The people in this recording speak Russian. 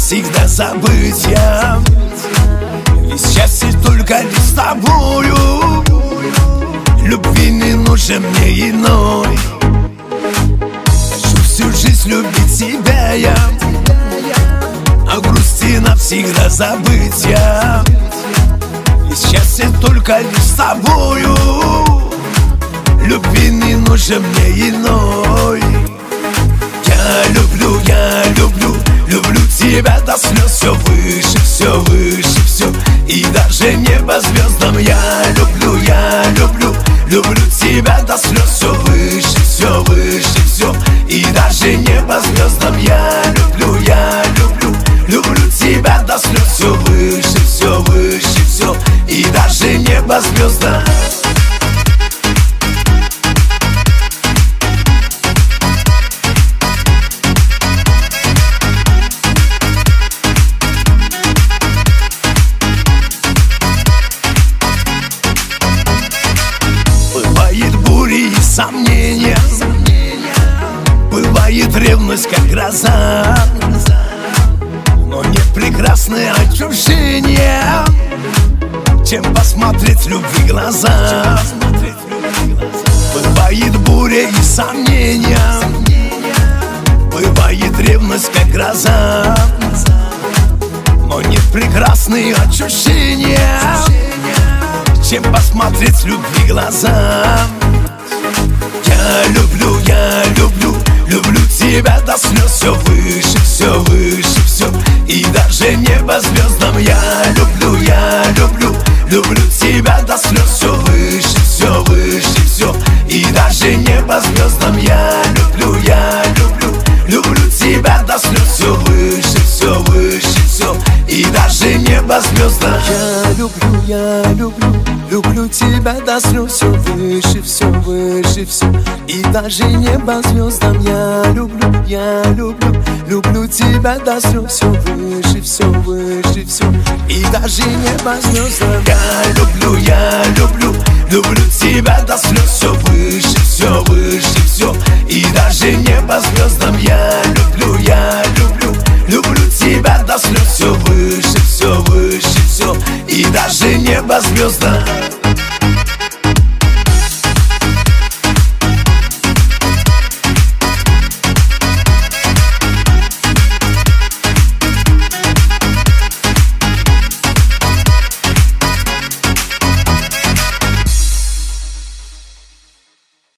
навсегда забыть я. Ведь счастье только лишь с тобою. Любви не нужен мне иной. Хочу всю жизнь любить тебя я, а грусти навсегда забыть я. Ведь счастье только лишь с тобою. Любви не нужен мне иной. Я люблю, люблю тебя до слез. Все выше, все. И даже небо звездам. Я люблю, люблю тебя до слез. Все выше, все. И даже небо звездам. Я люблю, люблю тебя до слез. Все выше, все. И даже небо звездам. Бывает бури и сомнения, бывает ревность, как гроза, но нет прекрасное отчуждение, чем посмотреть любви глаза. Бывает буря и сомнения, бывает ревность, как гроза, но нет прекрасные ощущения, чем посмотреть любви глаза. Я люблю, люблю тебя до слез. Все выше, все. И даже небо звездам. Я люблю, люблю тебя до слез. Все выше, все. И даже небо звездам. Я люблю, люблю тебя до слез. Все выше, все. И даже небо звездам. Я люблю тебя до слез. Все выше, все. И даже небо звездам. Я люблю тебя до слез. Все выше, все. И даже небо звездам. Я люблю тебя до слез. Все выше, все. И даже небо звездам. Я люблю тебя до слез. Все выше, все. И даже небо звездам.